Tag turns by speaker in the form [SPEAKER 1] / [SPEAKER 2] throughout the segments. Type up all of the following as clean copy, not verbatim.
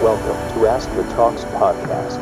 [SPEAKER 1] Welcome to Astra Talks podcast.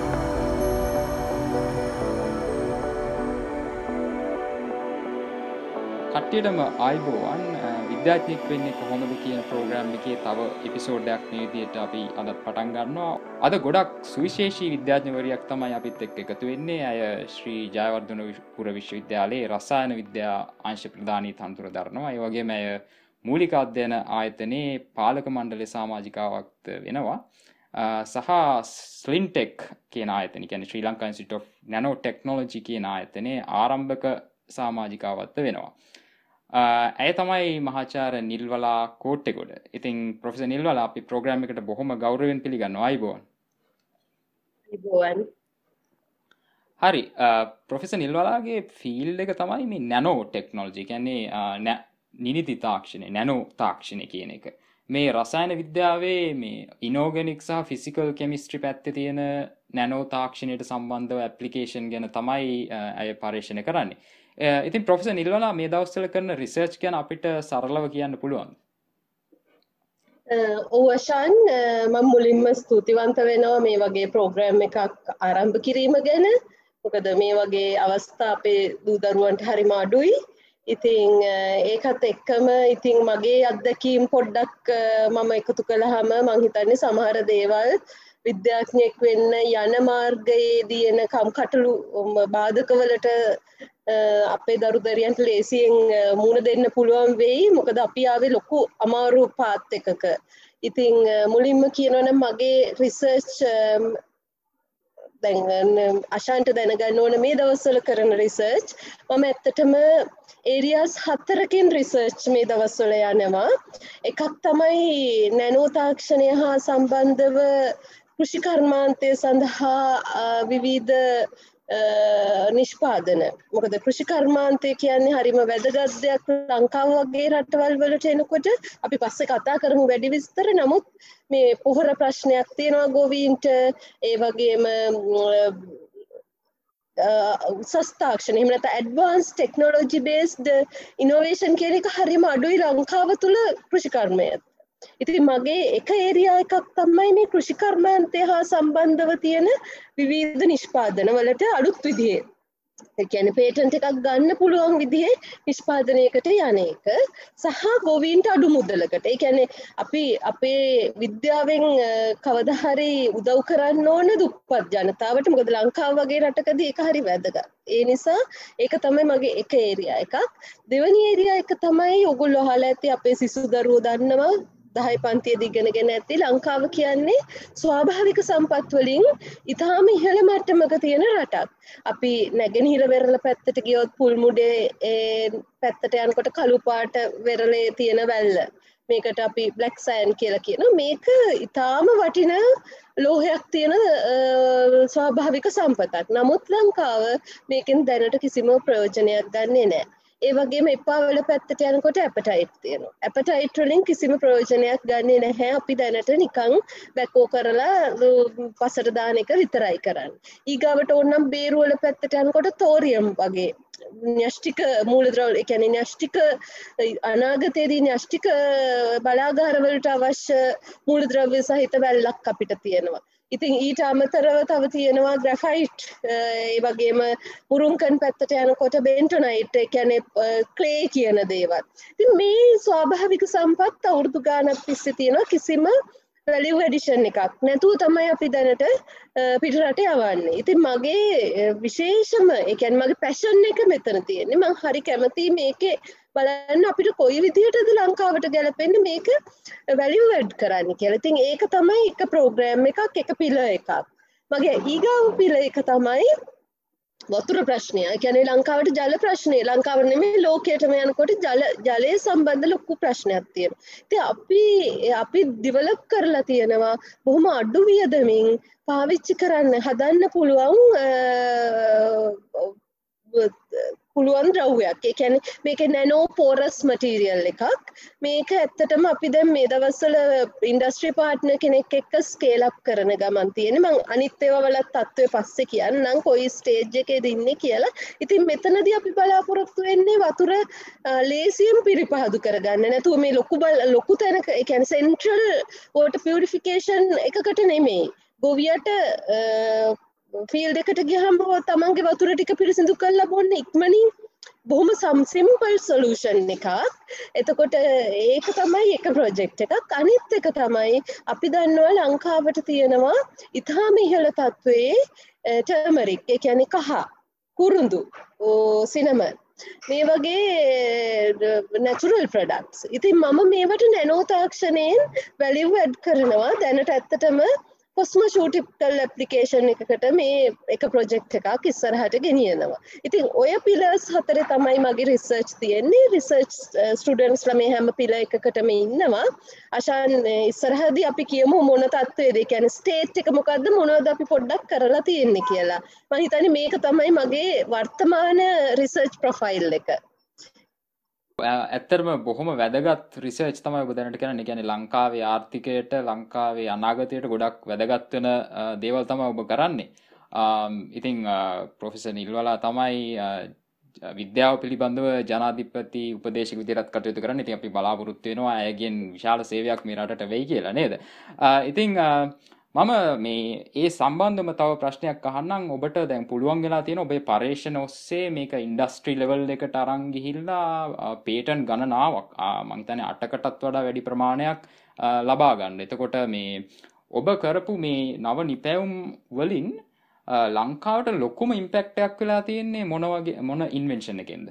[SPEAKER 2] කට්ටියටම ආයිබෝවන් විද්‍යාඥයෙක් වෙන්නේ කොහොමද කියන ප්‍රෝග්‍රෑම් එකේ තව එපිසෝඩ් එකක් මේ විදිහට අපි අද පටන් ගන්නවා. අද ගොඩක් සුවිශේෂී විද්‍යාඥවරියක් තමයි අපිත් එක්ක එකතු වෙන්නේ. අය ශ්‍රී ජයවර්ධනපුර විශ්වවිද්‍යාලයේ රසායන විද්‍යා අංශ ප්‍රධානී තනතුර දරනවා. ඒ වගේම අය මූලික අධ්‍යයන ආයතනයේ පාලක මණ්ඩලයේ සමාජිකාවක් වෙනවා. සහ ස්ලින්ටෙක් කියන ආයතනය, කියන්නේ Sri Lanka Institute of Nanotechnology කියන ආයතනයේ ආරම්භක සමාජිකාවත්ව වෙනවා. ඇය තමයි මහාචාර්ය නිල්වලා කෝට්ටෙගොඩ. ඉතින් ප්‍රොෆෙසර් නිල්වලා අපි ප්‍රෝග්‍රෑම් එකට බොහොම ගෞරවයෙන් පිළිගන්නවා. ආයිබෝවන්.
[SPEAKER 3] ආයිබෝවන්.
[SPEAKER 2] හරි, ප්‍රොෆෙසර් නිල්වලාගේ ෆීල්ඩ් එක තමයි මේ නැනෝ ටෙක්නොලොජි. කියන්නේ නිනිති තාක්ෂණය, නැනෝ තාක්ෂණය කියන එක. මේ රසායන විද්‍යාවේ මේ ඉනෝගනික් සහ ෆිසිකල් කෙමිස්ට්‍රි පැත්තේ තියෙන නැනෝ තාක්ෂණයට සම්බන්ධව ඇප්ලිකේෂන් ගැන තමයි අය පරීක්ෂණ කරන්නේ. ඉතින් ප්‍රොෆෙසර් නිල්වලා මේ දවස්වල කරන රිසර්ච් ගැන අපිට සරලව කියන්න පුළුවන්ද?
[SPEAKER 3] ඔව් අෂාන්, මම මුලින්ම ස්තුතිවන්ත වෙනවා මේ වගේ ප්‍රෝග්‍රෑම් එකක් ආරම්භ කිරීම ගැන. මොකද මේ වගේ අවස්ථා අපේ දූ දරුවන්ට හරිම අඩුයි. ඉතින් ඒකත් එක්කම ඉතින් මගේ අත්දැකීම් පොඩ්ඩක් මම එකතු කළාම මම හිතන්නේ සමහර දේවල් විද්‍යාඥයෙක් වෙන්න යන මාර්ගයේදී එන කම්කටොළු බාධකවලට අපේ දරුදරියන්ට ලේසියෙන් මුහුණ දෙන්න පුළුවන් වෙයි. මොකද අපි ආවේ ලොකු අමාරු පාත් එකක. ඉතින් මුලින්ම කියනවනම් මගේ රිසර්ච් දැන් අශාන්ට දැනගන්න ඕන මේ දවස්වල කරන රිසර්ච් මම ඇත්තටම ඒරියාස් 4කින් රිසර්ච් මේ දවස්වල යනවා. එකක් තමයි නැනෝ තාක්ෂණය හා සම්බන්ධව කෘෂි කර්මාන්තය සඳහා විවිධ නිෂ්පාදන. මොකද කෘෂි කර්මාන්තය කියන්නේ හරිම වැදගත් දෙයක් ලංකාව වගේ රටවල් වලට එනකොට. අපි පස්සේ කතා කරමු වැඩි විස්තර. නමුත් මේ පොහොර ප්‍රශ්නයක් තියෙනවා ගොවීන්ට, ඒ වගේම උසස් තාක්ෂණ, එහෙම නැත්නම් ඇඩ්වාන්ස් ටෙක්නොලොජි බේස්ඩ් ඉනෝවේෂන් කියන එක හරිම අඩුයි ලංකාව තුල කෘෂි කර්මයේ. ඉතින් මගේ එක ඒරියා එකක් තමයි මේ කෘෂි කර්මාන්තය හා සම්බන්ධව තියෙන විවිධ නිෂ්පාදන වලට අලුත් විදිහේ, ඒ කියන්නේ පේටන්ට් එකක් ගන්න පුළුවන් විදිහේ නිෂ්පාදනයකට යන එක සහ ගොවීන්ට අඩු මුදලකට. ඒ කියන්නේ අපි අපේ විද්‍යාවෙන් කවදා හරි උදව් කරන්න ඕන දුප්පත් ජනතාවට. මොකද ලංකාව වගේ රටකදී ඒක හරි වැදගත්. ඒ නිසා ඒක තමයි මගේ එක ඒරියා එකක්. දෙවෙනි ඒරියා එක තමයි ඔයගොල්ලෝ අහලා ඇති අපේ සිසු දරුවෝ දන්නවා 10 පන්තියේදී ඉගෙනගෙන ඇති ලංකාව කියන්නේ ස්වාභාවික සම්පත් වලින් ඉතාම ඉහළ මට්ටමක තියෙන රටක්. අපි නැගෙනහිර වෙරළ පැත්තට ගියොත් පුල්මුඩේ පැත්තට යනකොට කළු පාට වෙරළේ තියෙන වැල්ල, මේකට අපි බ්ලැක් සෑන්ඩ් කියලා කියනවා. මේක ඉතාම වටින ලෝහයක් තියෙන ස්වාභාවික සම්පතක්. නමුත් ලංකාව මේකෙන් දැනට කිසිම ප්‍රයෝජනයක් ගන්නෙ නැහැ. ඒ වගේම එපා වල පැත්තට යනකොට ඇපටයිට් තියෙනවා. ඇපටයිට් වලින් කිසිම ප්‍රයෝජනයක් ගන්නෙ නැහැ. අපි දැනට නිකන් බැකෝ කරලා පසට දාන එක විතරයි කරන්නේ. ඊගාවට ඕනනම් බේරු වල පැත්තට යනකොට තෝරියම් වගේ න්‍යෂ්ටික මූලද්‍රව්‍ය, ඒ කියන්නේ න්‍යෂ්ටික අනාගතයේදී න්‍යෂ්ටික බලාගාර වලට අවශ්‍ය මූලද්‍රව්‍ය සහිත වැල්ලක් අපිට තියෙනවා. ඉතින් ඊට අමතරව තව තියෙනවා ග්‍රැෆයිට්, ඒ වගේම මුරුන්කන් පැත්තට යනකොට බෙන්ටොනයිට්, ඒ කියන්නේ ක්ලේ කියන දේවල්. ඉතින් මේ ස්වාභාවික සම්පත් අවුරුදු ගානක් තිස්සේ තියෙනවා. කිසිම වැලියු ඇඩිෂන් එකක් නැතුව තමයි අපි දැනට පිටරට යවන්නේ. ඉතින් මගේ විශේෂම, ඒ කියන්නේ මගේ පැෂන් එක මෙතන තියෙන්නේ. මම හරි කැමතියි මේකේ බලන්න අපිට කොයි විදිහටද ලංකාවට ගැලපෙන්නේ මේක වැලියු ඇඩ් කරන්න කියලා. ඉතින් ඒක තමයි එක ප්‍රෝග්‍රෑම් එකක්, එක පිළ එකක්. මගේ ඊගාව පිළ එක තමයි වතුර ප්‍රශ්නය. ඒ කියන්නේ ලංකාවට ජල ප්‍රශ්නය. ලංකාව නෙමෙයි ලෝකයටම යනකොට ජලය සම්බන්ධ ලොකු ප්‍රශ්නයක් තියෙනවා. ඉතින් අපි ඩෙවලොප් කරලා තියෙනවා බොහොම අඩු වියදමින් පාවිච්චි කරන්න හදන්න පුළුවන් පුළුවන් ද්‍රව්‍යයක්. ඒ කියන්නේ මේක නැනෝ පෝරස් මටීරියල් එකක්. මේක ඇත්තටම අපි දැන් මේ දවස්වල ඉන්ඩස්ට්‍රි පාර්ට්නර් කෙනෙක් එක්ක ස්කේල් අප් කරන ගමන් තියෙන්නේ. මම අනිත් ඒවා වල තත්ත්වය පස්සේ කියන්නම් කොයි ස්ටේජ් එකේද ඉන්නේ කියලා. ඉතින් මෙතනදී අපි බලාපොරොත්තු වෙන්නේ වතුර ලේසියෙන් පිරිපහදු කරගන්න. නැතුව මේ ලොකු තැනක ඒ කියන්නේ සෙන්ට්‍රල් වෝටර් පියුරිෆිකේෂන් එකකට නෙමෙයි. ගොවියට ෆීල්ඩ් එකට ගියහම තමන්ගේ වතුර ටික පිරිසිදු කරලා බොන්න ඉක්මනින් බොහොම සිම්පල් සොලියුෂන් එකක්. එතකොට ඒක තමයි එක ප්‍රොජෙක්ට් එකක්. අනිත් එක තමයි අපි දන්නවා ලංකාවට තියෙනවා ඉතාම ඉහළ තත්ත්වයේ ටර්මරික්, ඒ කියන්නේ කහ, කුරුඳු, සිනමන් මේ වගේ නැචරල් ප්‍රොඩක්ට්ස්. ඉතින් මම මේවට නැනෝ තාක්ෂණයෙන් වැලියු ඇඩ් කරනවා. දැනට ඇත්තටම කොස්මොටිකල් ඇප්ලිකේෂන් එකකට මේ එක ප්‍රොජෙක්ට් එකක් ඉස්සරහට ගෙනියනවා. ඉතින් ඔය පිලර්ස් හතරේ තමයි මගේ රිසර්ච් තියෙන්නේ. රිසර්ච් ස්ටුඩන්ට්ස්ලා මේ හැම පිලර් එකකටම ඉන්නවා. අශාන් ඉස්සරහදී අපි කියමු මොන තත්ත්වයේද, ඒ කියන්නේ ස්ටේට් එක මොකද්ද, මොනවද අපි පොඩ්ඩක් කරලා තියෙන්නේ කියලා. මම හිතන්නේ මේක තමයි මගේ වර්තමාන රිසර්ච් ප්‍රොෆයිල් එක.
[SPEAKER 2] ඇත්තරම බොහොම වැදගත් රිසර්ච් තමයි ඔබ දැනට කරන්නේ. කියන්නේ ලංකාවේ ආර්ථිකයට, ලංකාවේ අනාගතයට ගොඩක් වැදගත් වෙන දේවල් තමයි ඔබ කරන්නේ. ඉතින් ප්‍රොෆෙසර් නිල්වලා තමයි විද්‍යාව පිළිබඳව ජනාධිපති උපදේශක විදිහට කටයුතු කරන්නේ. ඉතින් අපි බලාපොරොත්තු වෙනවා ඇයගෙන් විශාල සේවයක් මේ රටට වෙයි කියලා නේද? ඉතින් මම මේ ඒ සම්බන්ධම තව ප්‍රශ්නයක් අහන්නම්. ඔබට දැන් පුළුවන් වෙලා තියෙන ඔබේ පර්යේෂණ ඔස්සේ මේක ඉන්ඩස්ට්‍රි ලෙවල් එකට අරන් ගිහිල්ලා පේටන්ට් ගණනාවක් මම හිතන්නේ 8කටත් වඩා වැඩි ප්‍රමාණයක් ලබා ගන්න. එතකොට මේ ඔබ කරපු මේ නව නිපැයුම් වලින් ලංකාවට ලොකුම ඉම්පැක්ට් එකක් වෙලා තියෙන්නේ මොන ඉන්වෙන්ෂන් එකෙන්ද?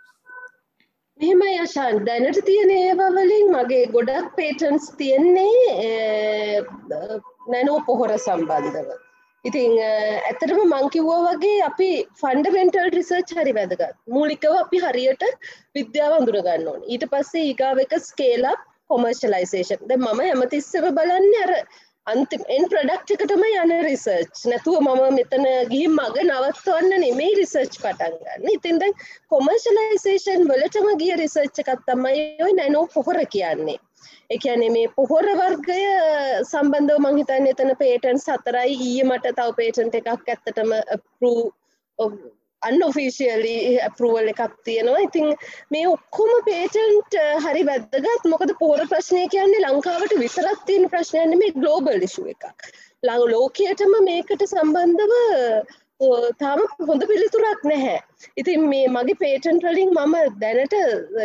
[SPEAKER 3] මෙහෙමයි අශාන්, දැනට තියෙන ඒවා වලින් මගේ ගොඩක් පේටන්ට්ස් තියෙන්නේ නැනෝ පොහොර සම්බන්ධව. ඉතින් ඇත්තටම මං කිව්වා වගේ අපි ෆන්ඩමෙන්ටල් රිසර්ච් හරි වැදගත්. මූලිකව අපි හරියට විද්‍යාව අඳුර ගන්න ඕනේ. ඊට පස්සේ ඊගාව එක ස්කේල් අප් කොමර්ෂියලයිසේෂන්. දැන් මම හැමතිස්සෙම බලන්නේ අර අන්තිම එන් ප්‍රොඩක්ට් එකටම යන රිසර්ච්. නැතුව මම මෙතන ගිහින් මග නවත්වන්න නෙමෙයි රිසර්ච් පටන් ගන්න. ඉතින් දැන් කොමර්ෂියලයිසේෂන් වලටම ගිය රිසර්ච් එකක් තමයි ඔය නැනෝ පොහොර කියන්නේ. ඒ කියන්නේ මේ පොහොර වර්ගය සම්බන්ධව මම හිතන්නේ එතන පේටන්ට්ස් 4යි. ඊයේ මට තව පේටන්ට් එකක් ඇත්තටම අප්‍රූව් unofficially approval එකක් තියෙනවා. ඉතින් මේ ඔක්කොම පේටන්ට් හරි වැදගත්. මොකද පොහොර ප්‍රශ්නය කියන්නේ ලංකාවට විතරක් තියෙන ප්‍රශ්නයක් නෙමෙයි, ග්ලෝබල් ඉෂුව එකක්. ලෝකයටම මේකට සම්බන්ධව තාම හොඳ පිළිතුරක් නැහැ. ඉතින් මේ මගේ පේටන්ට් වලින් මම දැනට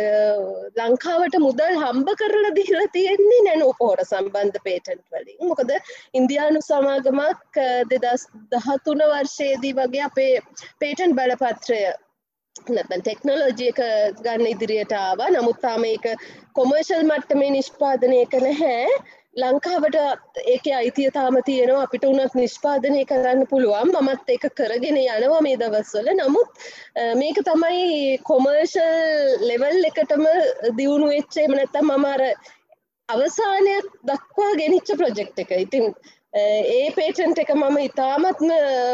[SPEAKER 3] ලංකාවට මුදල් හම්බ කරලා දීලා තියෙන්නේ නැනෝ පොහොර සම්බන්ධ පේටන්ට් වලින්. මොකද ඉන්දියානු සමාගමක් 2013 වර්ෂයේදී වගේ අපේ පේටන්ට් බලපත්‍රය නැත්නම් ටෙක්නොලොජි එක ගන්න ඉදිරියට ආවා. නමුත් තාම ඒක කොමර්ෂල් මට්ටමේ නිෂ්පාදනය කළ නැහැ. ලංකාවට ඒකේ අයිතිය තාම තියෙනවා. අපිට උනත් නිෂ්පාදනය කරන්න පුළුවන්. මමත් ඒක කරගෙන යනවා මේ දවස්වල. නමුත් මේක තමයි කොමර්ෂල් ලෙවල් එකටම දියුණු වෙච්ච, එහෙම නැත්නම් මම අර අවසානයක් දක්වා ගෙනිච්ච ප්‍රොජෙක්ට් එක. ඉතින් ඒ පේටන්ට් එක මම ඉතාමත්ම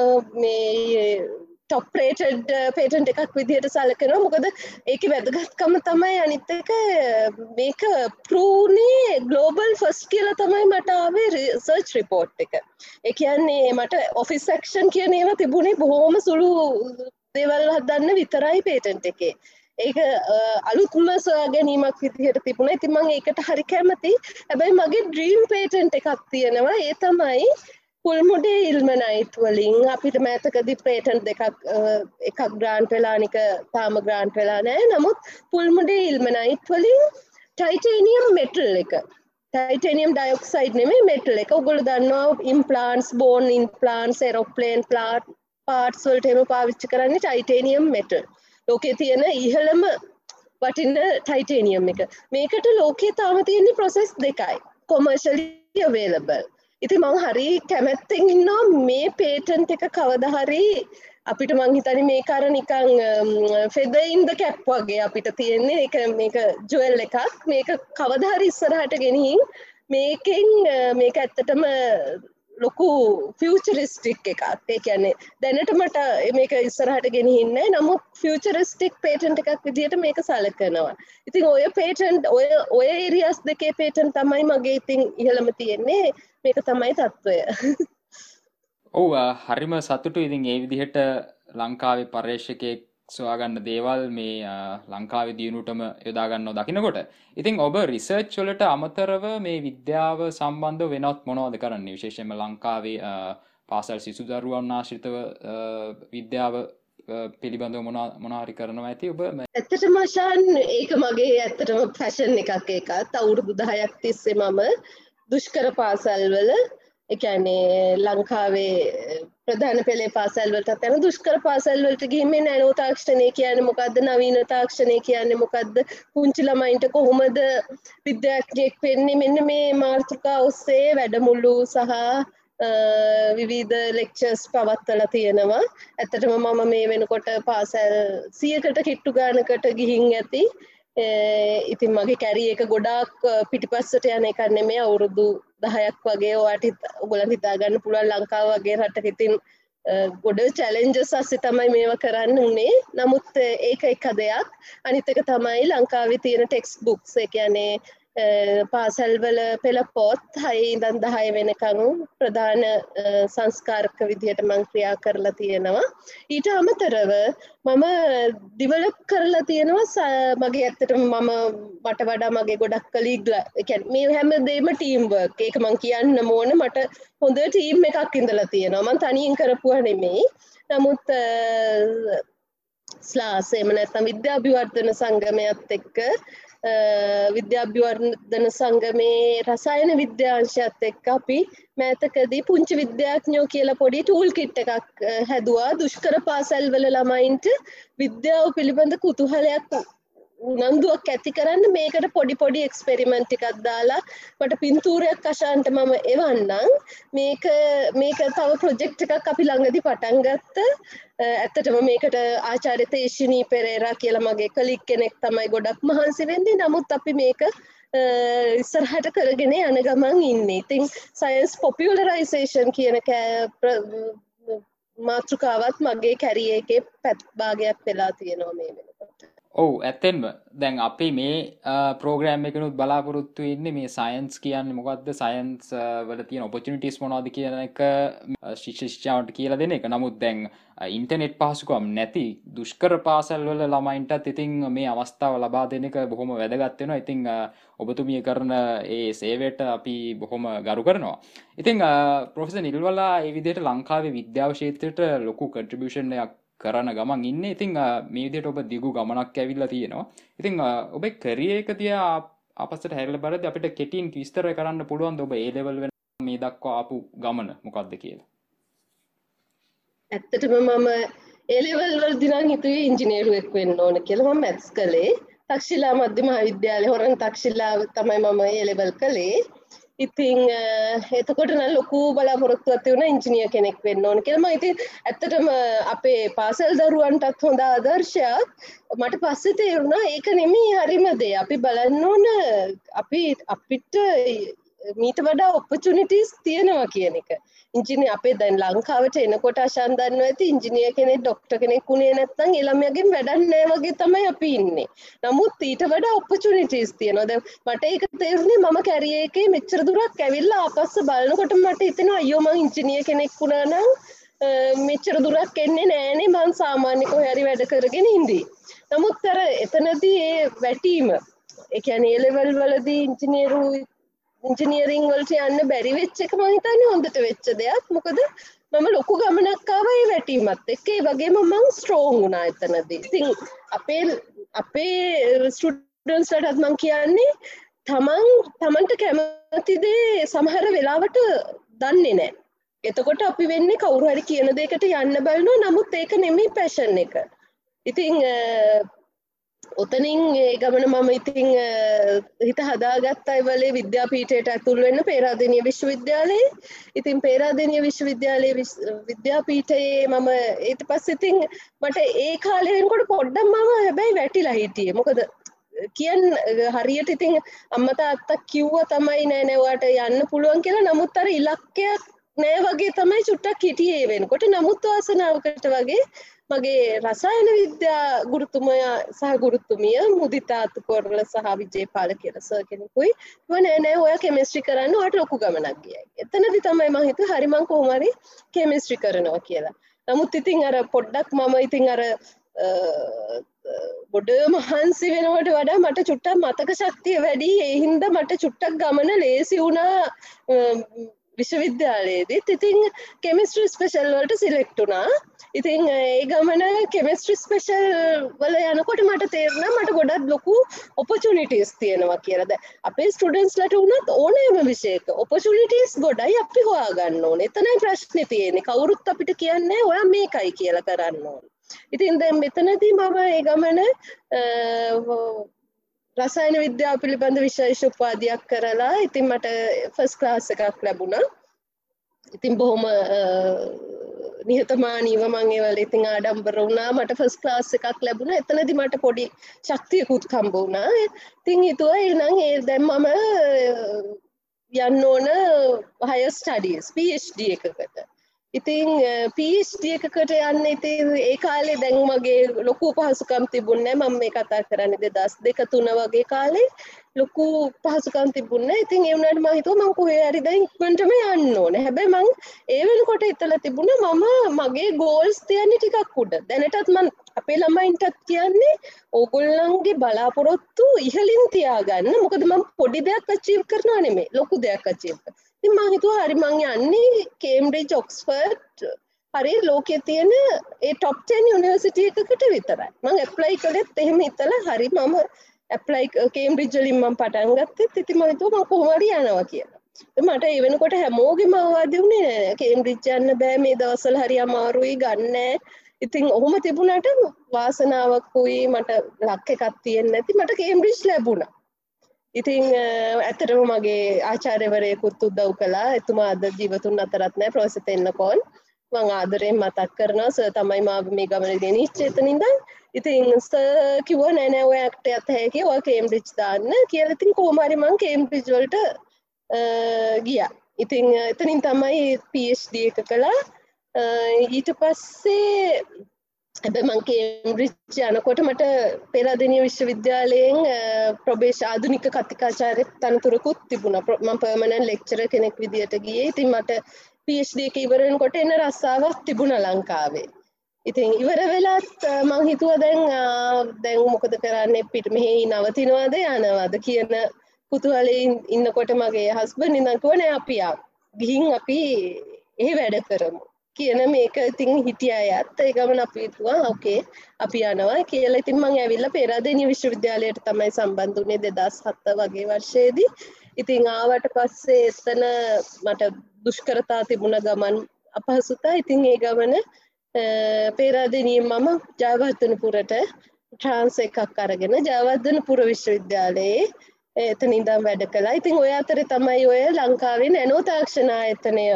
[SPEAKER 3] මේ top rated patent එකක් විදිහට සැලකනවා. මොකද ඒකේ වැදගත්කම තමයි අනිත් එක මේක ප්‍රූනේ global first කියලා තමයි මට ආවේ රිසර්ච් රිපෝට් එක. ඒ කියන්නේ මට ඔෆිස් ඇක්ෂන් කියන ඒවා තිබුණේ බොහොම සුළු දේවල් හදන්න විතරයි පේටන්ට් එකේ. ඒක අලුත්ම සොයා ගැනීමක් විදිහට තිබුණා. ඉතින් මම ඒකට හරි කැමතියි. හැබැයි මගේ ඩ්‍රීම් පේටන්ට් එකක් තියෙනවා. ඒ තමයි පුල්මුඩේ ඉල්මනයිට් වලින් අපිට මෑතකදී පේටන්ට් එකක් ග්‍රාන්ට් වෙලා, අනික තාම ග්‍රාන්ට් වෙලා නැහැ. නමුත් පුල්මුඩේ ඉල්මනයිට් වලින් ටයිටේනියම් මෙටල් එක, ටයිටේනියම් ඩයොක්සයිඩ් නෙමෙයි මෙටල් එක. ඔයගොල්ලෝ දන්නවා ඉම්ප්ලාන්ට්ස්, බෝන් ඉම්ප්ලාන්ට්ස්, ඒරෝප්ලේන් පාර්ට්ස් වලට එහෙම පාවිච්චි කරන්නේ ටයිටේනියම් මෙටල්. ලෝකයේ තියෙන ඉහළම වටින ටයිටේනියම් එක. මේකට ලෝකයේ තාම තියෙන ප්‍රොසෙස් දෙකයි කොමර්ෂලි අවේලබල්. ඉතින් මම හරි කැමැත්තෙන් ඉන්නවා මේ පේටන්ට් එක කවදා හරි අපිට, මං හිතන්නේ මේක අර නිකන් feather in the cap වගේ අපිට තියෙන්නේ. මේක ජුවල් එකක්. මේක කවදා හරි ඉස්සරහට ගෙනිහින් මේකෙන් මේක ඇත්තටම ලොකු ෆියචරිස්ටික් එකක්. ඒ කියන්නේ දැනට මට මේක ඉස්සරහට ගෙනහින්නේ නමුත් ෆියචරිස්ටික් පේටන්ට් එකක් විදිහට මේක සැලකනවා. ඉතින් ඔය පේටන්ට් ඔය ඒරියාස් දෙකේ පේටන්ට් තමයි මගේ ඉතින් ඉහළම තියෙන්නේ. මේක තමයි තත්ත්වය.
[SPEAKER 2] ඔව් හරිම සතුටු. ඉතින් ඒ විදිහට ලංකාවේ පර්යේෂකයෙක් සොයාගන්න දේවල් මේ ලංකාවේ දියුණුවටම යොදා ගන්නව දකිනකොට ඉතින් ඔබ රිසර්ච් වලට අමතරව මේ විද්‍යාව සම්බන්ධව වෙනත් මොනවද කරන්නේ? විශේෂයෙන්ම ලංකාවේ පාසල් සිසු දරුවන් ආශ්‍රිතව විද්‍යාව පිළිබඳව මොනවා හරි කරනවා ඇති ඔබ?
[SPEAKER 3] ඇත්තටම ශාන් ඒක මගේ ඇත්තටම ෆැෂන් එකක් ඒකත්. අවුරුදු 10ක් තිස්සේ මම දුෂ්කර පාසල්වල ඒ කියන්නේ ලංකාවේ ප්‍රධාන පෙළේ පාසල් වලට යන දුෂ්කර පාසල් වලට ගිහින් මේ නැනෝ තාක්ෂණය කියන්නේ මොකද්ද, නවීන තාක්ෂණය කියන්නේ මොකද්ද, පුංචි ළමයින්ට කොහොමද විද්‍යාඥයෙක් වෙන්නේ, මෙන්න මේ මාතෘකා ඔස්සේ වැඩමුළු සහ විවිධ ලෙක්චර්ස් පවත්වලා තියෙනවා. ඇත්තටම මම මේ වෙනකොට පාසල් 100කට කිට්ටු ගානකට ගිහින් ඇති. ඉතින් මගේ කැරිය එක ගොඩාක් පිටිපස්සට යන එකක් නෙමෙයි. අවුරුදු 10ක් වගේ ඔයගොල්ලන් හිතා ගන්න පුළුවන් ලංකාව වගේ රටක ඉතින් ගොඩ චැලෙන්ජස් අස්සේ තමයි මේවා කරන්න උනේ. නමුත් ඒක එක දෙයක්. අනිත් එක තමයි ලංකාවේ තියෙන ටෙක්ස්ට් බුක්ස්. ඒ කියන්නේ පාසල්වල පෙළ පොත් 6 ඉඳන් 10 වෙනකන් ප්‍රධාන සංස්කාරක විදිහට මම ක්‍රියා කරලා තියෙනවා. ඊට අමතරව මම ඩිවෙලොප් කරලා තියෙනවා මගේ ඇත්තටම මට වඩා මගේ ගොඩක් කලීග්ලා ඒ කියන්නේ මේ හැම දෙයක්ම ටීම් වර්ක්. ඒක මම කියන්න ඕන මට හොඳ ටීම් එකක් ඉඳලා තියෙනවා. මම තනියෙන් කරපුවා නෙමෙයි. නමුත් ස්ලාස් එහෙම නැත්නම් විද්‍යාභිවර්ධන සංගමයත් එක්ක විද්‍යාභිවර්ධන සංගමේ රසායන විද්‍යාංශයත් එක්ක අපි මෑතකදී පුංචි විද්‍යාඥයෝ කියලා පොඩි ටූල් කිට් එකක් හැදුවා දුෂ්කර පාසල් වල ළමයින්ට විද්‍යාව පිළිබඳ කුතුහලයක් උනන්දුවක් ඇති කරන්න මේකට පොඩි එක්ස්පෙරිමන්ට් එකක් දාලා මට පින්තූරයක් අශාන්ට මම එවන්නම් මේක තව ප්‍රොජෙක්ට් එකක් අපි ළඟදී පටන් ගත්තා. ඇත්තටම මේකට ආචාර්ය තේෂිනී පෙරේරා කියලා මගේ කලික් කෙනෙක් තමයි ගොඩක් මහන්සි වෙන්නේ. නමුත් අපි මේක ඉස්සරහට කරගෙන යන ගමන් ඉන්නේ. ඉතින් සයන්ස් පොපියුලරයිසේෂන් කියන මාතෘකාවත් මගේ කැරියර් එකේ භාගයක් වෙලා තියෙනවා මේ වෙනකොට.
[SPEAKER 2] ඔව් ඇත්තෙන්ම දැන් අපි මේ ප්‍රෝග්‍රෑම් එකනොත් බලාපොරොත්තු වෙන්නේ මේ සයන්ස් කියන්නේ මොකක්ද, සයන්ස් වල තියෙන ඔපොචුනිටිස් මොනවද කියන එක ශිෂ්‍යයාට කියලා දෙන එක. නමුත් දැන් ඉන්ටර්නෙට් පහසුකම් නැති දුෂ්කර පාසල් වල ළමයින්ටත් ඉතින් මේ අවස්ථාව ලබා දෙන එක බොහොම වැදගත් වෙනවා. ඉතින් ඔබතුමිය කරන ඒ සේවයට අපි බොහොම ගරු කරනවා. ඉතින් ප්‍රොෆෙසර් නිල්වලා මේ විදිහට ලංකාවේ විද්‍යාව ක්ෂේත්‍රයට ලොකු කන්ට්‍රිබියුෂන් එකක් කරන ගමන් ඉන්නේ. ඉතින් මේ විදිහට ඔබ දිගු ගමනක් ඇවිල්ලා තියෙනවා. ඉතින් ඔබේ කැරියර් එක තියා අපස්සට හැරිලා බලද්දී අපිට කෙටියෙන් විස්තර කරන්න පුළුවන්ද ඔබ A level වෙන මේ දක්වා ආපු ගමන මොකක්ද කියලා?
[SPEAKER 3] ඇත්තටම මම A level වලදී නම් හිතුවේ ඉංජිනේරුවෙක් වෙන්න ඕන කියලා. මම මැත්ස් කළේ. තක්ෂිලා මධ්‍ය මහාවිද්‍යාලේ හොරන් තක්ෂිලා තමයි මම A level කළේ. ඉතින් එතකොට නම් ලොකු බලාපොරොත්තුවක් තියුණා ඉංජිනේර කෙනෙක් වෙන්න ඕන කියලා. මම ඉතින් ඇත්තටම අපේ පාසල් දරුවන්ටත් හොඳ ආදර්ශයක්. මට පස්සේ තේරුණා ඒක නෙමෙයි හරිම දේ. අපි බලන්න ඕන අපිට මීට වඩා ඔපචුනිටිස් තියෙනවා කියන එක. ඉංජිනේර අපේ දැන් ලංකාවට එනකොට අශාන් දන්නවා ඇති ඉංජිනේර කෙනෙක් ડોක්ටර් කෙනෙක් උනේ නැත්නම් ඒ ළමයාගෙන් වැඩක් නැහැ වගේ තමයි අපි ඉන්නේ. නමුත් ඊට වඩා ඔපචුනිටිස් තියෙනවා. දැන් මට ඒක තේරුනේ මම කැරියර් එකේ මෙච්චර දුරක් ඇවිල්ලා ආපස්ස බලනකොට මට හිතෙනවා අයියෝ මං ඉංජිනේර කෙනෙක් වුණා නම් මෙච්චර දුරක් එන්නේ නෑනේ මං සාමාන්‍ය කොහේ හරි වැඩ කරගෙන ඉඳී. නමුත් අර එතනදී ඒ වැටීම ඒ කියන්නේ A level වලදී ඉංජිනීරින් වලට යන්න බැරි වෙච්ච එක මම හිතන්නේ හොඳට වෙච්ච දෙයක්. මොකද මම ලොකු ගමනක් ආවා ඒ වැටීමත් එක්ක. ඒ වගේම මම ස්ට්‍රෝං වුණා එතනදී. ඉතින් අපේ ස්ටුඩන්ට්ස් ලටත් මම කියන්නේ තමන්ට කැමති දේ සමහර වෙලාවට දන්නේ නැහැ. එතකොට අපි වෙන්නේ කවුරු හරි කියන දෙයකට යන්න බලනවා. නමුත් ඒක නෙමෙයි පැෂන් එක. ඉතින් ඔතනින් ඒ ගමන මම ඉතින් හිත හදාගත්ත අයවලේ විද්‍යාපීඨයට ඇතුල් වෙන්න පේරාදෙණිය විශ්වවිද්‍යාලයේ. ඉතින් පේරාදෙණිය විශ්වවිද්‍යාලයේ විද්‍යාපීඨයේ මම ඊට පස්සේ ඉතින් මට ඒ කාලේ වෙනකොට පොඩ්ඩක් මම හැබැයි වැටිලා හිටියේ. මොකද හරියට ඉතින් අම්මා තාත්තා කිව්වා තමයි නෑ ඔයාට යන්න පුළුවන් කියලා. නමුත් අර ඉලක්කයක් නෑ වගේ තමයි චුට්ටක් හිටියේ වෙනකොට. නමුත් වාසනාවකට වගේ මගේ රසායන විද්‍යා ගුරුතුමයා සහ ගුරුතුමිය මුදිතා අතුකොරල සහ විජේපාල කියලා සර් කෙනෙකුයි කිව්වා නෑ නෑ ඔයා කෙමිස්ට්‍රි කරන්න ඔයාට ලොකු ගමනක් ගියයි. එතනදි තමයි මම හිතුවේ හරි මං කොහොම හරි කෙමිස්ට්‍රි කරනවා කියලා. නමුත් ඉතින් අර පොඩ්ඩක් මම ඉතින් අර ගොඩ මහන්සි වෙනවට වඩා මට චුට්ටක් මතක ශක්තිය වැඩි. ඒ හින්දා මට චුට්ටක් ගමන ලේසි වුණා විශ්වවිද්‍යාලයේදීත්. ඉතින් කෙමිස්ට්‍රි ස්පෙෂල් වලට සිලෙක්ට් වුණා. ඉතින් ඒ ගමන කෙමිස්ට්‍රි ස්පෙෂල් වල යනකොට මට තේරුණා මට ගොඩක් ලොකු ඔපචුනිටිස් තියෙනවා කියලා. දැන් අපේ ස්ටුඩන්ට්ස්ලට උනත් ඕනෑම විෂයක ඔපචුනිටිස් ගොඩයි අපි හොයාගන්න ඕනේ. එතනයි ප්‍රශ්නේ තියෙන්නේ. කවුරුත් අපිට කියන්නේ ඔයා මේකයි කියලා කරන්න ඕනේ. ඉතින් දැන් මෙතනදී මම ඒ ගමන රසායන විද්‍යාව පිළිබඳ විශේෂ උපාධියක් කරලා ඉතින් මට ෆස්ට් ක්ලාස් එකක් ලැබුණා. ඉතින් බොහොම නිහතමානීව මම ඒවල ඉතින් ආඩම්බර වුණා. මට ෆස්ට් ක්ලාස් එකක් ලැබුණා. එතනදී මට පොඩි ශක්තියකුත් හම්බ වුණා. ඉතින් හිතුවා එහෙනම් දැන් මම යන්න ඕන higher studies PhD එකකට. ඉතින් PhD එකකට යන්න ඉතින් ඒ කාලේ දැන් මගේ ලොකු පහසුකම් තිබුණේ නැහැ. මම මේ කතා කරන්නේ 2002-3 වගේ කාලේ ලොකු පහසුකම් තිබුණේ නැහැ. ඉතින් ඒ වුණාට මම හිතුවා මම කොහේ හරි දැන් ඉක්මනටම යන්න ඕනේ. හැබැයි මම ඒ වෙනකොට හිතලා තිබුණා මම මගේ goals තියන්නේ ටිකක් උඩ. දැනටත් මම අපේ ළමයින්ටත් කියන්නේ ඕගොල්ලන්ගේ බලාපොරොත්තු ඉහළින් තියාගන්න. මොකද මම පොඩි දෙයක් අචීව් කරනවා නෙමෙයි ලොකු දෙයක් අචීව් කරනවා. ඉතින් මම හිතුවා හරි මං යන්නේ කේම්බ්‍රිජ් ඔක්ස්ෆර්ඩ් හරි ලෝකයේ තියෙන ඒ টপ 10 යුනිවර්සිටි එකකට විතරයි. මං ඇප්ලයි කළෙත් එහෙම හිතලා හරි මම ඇප්ලයි කේම්බ්‍රිජ් වලින් මම පටන් ගත්තෙත් ඉතින් මම හිතුවා මම කොහොම හරි යනවා කියලා. මට ඒ වෙනකොට හැමෝගෙම අවවාදී වුණේ නෑ කේම්බ්‍රිජ් යන්න බෑ මේ දවස්වල හරි අමාරුයි ගන්නෑ. ඉතින් ඔහොම තිබුණාට වාසනාවකුයි මට ලක් එකක් තියෙන්නේ නැති මට කේම්බ්‍රිජ් ලැබුණා. ඉතින් ඇත්තටම මගේ ආචාර්යවරයෙකුත් උදව් කළා. එතුමා අද ජීවතුන් අතරත් නැහැ ප්‍රොෆෙසර් තෙන්නකෝන්. මම ආදරෙන් මතක් කරනවා සර් තමයි මාව මේ ගමන ගෙනිච්ච එතනින්ද. ඉතින් සර් කිව්වා නෑ නෑ ඔයාට යත් හැකි ඔයා කේම්බ්‍රිජ් දාන්න කියලා. ඉතින් කොහොම හරි මම කේම්බ්‍රිජ් වලට ගියා. ඉතින් එතනින් තමයි PhD එක කළා. ඊට පස්සේ හැබැයි මං කේම්බ්‍රිජ් යනකොට මට පෙරදිනිය විශ්වවිද්‍යාලයෙන් ආධුනික කතිකාචාර්ය තනතුරකුත් තිබුණා. මම පර්මනන්ට් ලෙක්චරර් කෙනෙක් විදියට ගියේ. ඉතින් මට PhD එක ඉවර වෙනකොට එන රස්සාවක් තිබුණා ලංකාවේ. ඉතින් ඉවර වෙලත් මං හිතුවා දැන් මොකද කරන්නේ පිට මෙහි නවතිනවද යනවද කියන කුතුහලයෙන් ඉන්නකොට මගේ හස්බන්ඩ් ඉඳන් කිව්වා නෑ අපි ගිහින් අපි එහෙ වැඩ කරමු. කියන මේක ඉතින් හිටියා යත් ඒ ගමන අපි හිතුවා ඕකේ අපි යනවා කියලා. ඉතින් මම ඇවිල්ලා පෙරදිනිය විශ්වවිද්‍යාලයට තමයි සම්බන්ධ වුණේ 2007 වගේ වර්ෂයේදී. ඉතින් ආවට පස්සේ එතන මට දුෂ්කරතා තිබුණ ගමන් අපහසුතා. ඉතින් ඒ ගමන පෙරදිනියෙන් මම ජයවර්ධනපුරට ට්‍රාන්ස් එකක් අරගෙන ජයවර්ධනපුර විශ්වවිද්‍යාලයේ එතන ඉඳන් වැඩ කළා. ඉතින් ඔය අතරේ තමයි ඔය ලංකාවේ නැනෝ තාක්ෂණ ආයතනය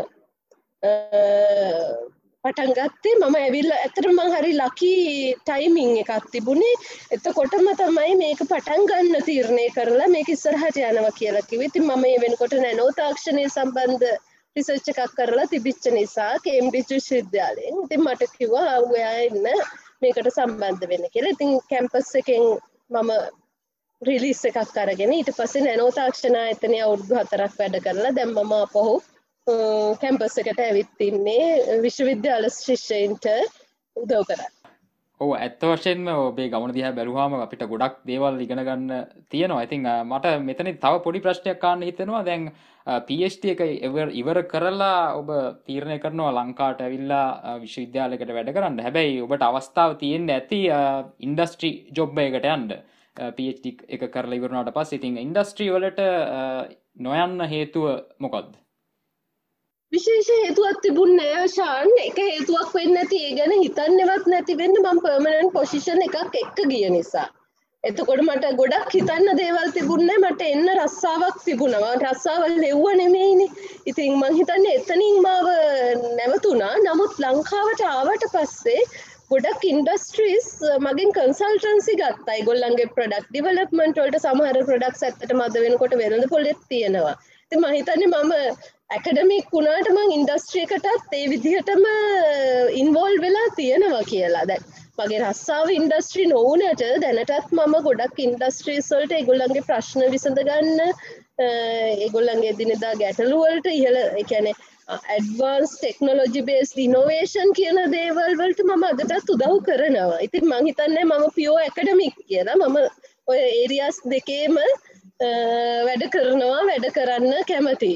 [SPEAKER 3] පටන් ගත්තේ. මම ඇවිල්ලා ඇත්තටම මම හරි ලකි ටයිමින් එකක් තිබුණේ. එතකොටම තමයි මේක පටන් ගන්න තීරණය කරලා මේක ඉස්සරහට යනවා කියලා කිව්වේ. ඉතින් මම මේ වෙනකොට නැනෝ තාක්ෂණය සම්බන්ධ රිසර්ච් එකක් කරලා තිබිච්ච නිසා කේම්බ්‍රිජ් විශ්වවිද්‍යාලයෙන් ඉතින් මට කිව්වා ඔයා එන්න මේකට සම්බන්ධ වෙන්න කියලා. ඉතින් කැම්පස් එකෙන් මම රිලීස් එකක් අරගෙන ඊට පස්සේ නැනෝ තාක්ෂණ ආයතනයේ අවුරුදු 4ක් වැඩ කරලා දැන් මම අපහු කැම්පස් එකට ඇවිත් ඉන්නේ විශ්වවිද්‍යාල ශිෂ්‍යයින්ට උදව් කරන්න.
[SPEAKER 2] ඔව් ඇත්ත වශයෙන්ම ඔබේ ගමන දිහා බැලුවාම අපිට ගොඩක් දේවල් ඉගෙන ගන්න තියෙනවා. ඉතින් මට මෙතනදී තව පොඩි ප්‍රශ්නයක් අහන්න හිතෙනවා. දැන් PhD එක ඉවර කරලා ඔබ තීරණය කරනවා ලංකාවට ඇවිල්ලා විශ්වවිද්‍යාලයකට වැඩ කරන්න. හැබැයි ඔබට අවස්ථාව තියෙන්නේ ඇති ඉන්ඩස්ට්‍රි ජොබ් එකකට යන්න. PhD එක කරලා ඉවර වුණාට පස්සේ ඉතින් ඉන්ඩස්ට්‍රි වලට නොයන්න හේතුව මොකක්ද?
[SPEAKER 3] විශේෂ හේතුවක් තිබුණේ නෑ ෂාන්. එක හේතුවක් වෙන්නේ නැති ඒ ගැන හිතන්නේවත් නැති වෙන්න මම පර්මනන්ට් පොසිෂන් එකක් එක්ක ගිය නිසා. එතකොට මට ගොඩක් හිතන්න දේවල් තිබුණේ. මට එන්න රස්සාවක් තිබුණා. මම රස්සාව ලෙව්ව නෙමෙයිනේ. ඉතින් මං හිතන්නේ එතනින් මාව නැවතුණා. නමුත් ලංකාවට ආවට පස්සේ ගොඩක් ඉන්ඩස්ට්‍රීස් මගෙන් කන්සල්ටන්සි ගත්තා. ඒගොල්ලන්ගේ ප්‍රොඩක්ට් ඩෙවලොප්මන්ට් වලට සමහර ප්‍රොඩක්ට්ස් ඇත්තටම අද වෙනකොට වෙළඳ පොලෙත් තියෙනවා. ඉතින් මම හිතන්නේ මම ඇකඩමික් වුණාට මං ඉන්ඩස්ට්‍රී එකටත් ඒ විදිහටම ඉන්වෝල් වෙලා තියෙනවා කියලා. දැන් මගේ රස්සාව ඉන්ඩස්ට්‍රී නොවුනට දැනටත් මම ගොඩක් ඉන්ඩස්ට්‍රීස් වලට ඒගොල්ලන්ගේ ප්‍රශ්න විසඳ ගන්න ඒගොල්ලන්ගේ එදිනෙදා ගැටලු වලට ඉහළ ඒ කියන්නේ ඇඩ්වාන්ස් ටෙක්නොලොජි බේස්ඩ් ඉනෝවේෂන් කියන දේවල් වලට මම අදටත් උදව් කරනවා. ඉතින් මං හිතන්නේ මම පියෝ ඇකඩමික් කියලා. මම ඔය ඒරියාස් දෙකේම වැඩ කරනවා, වැඩ කරන්න කැමතියි.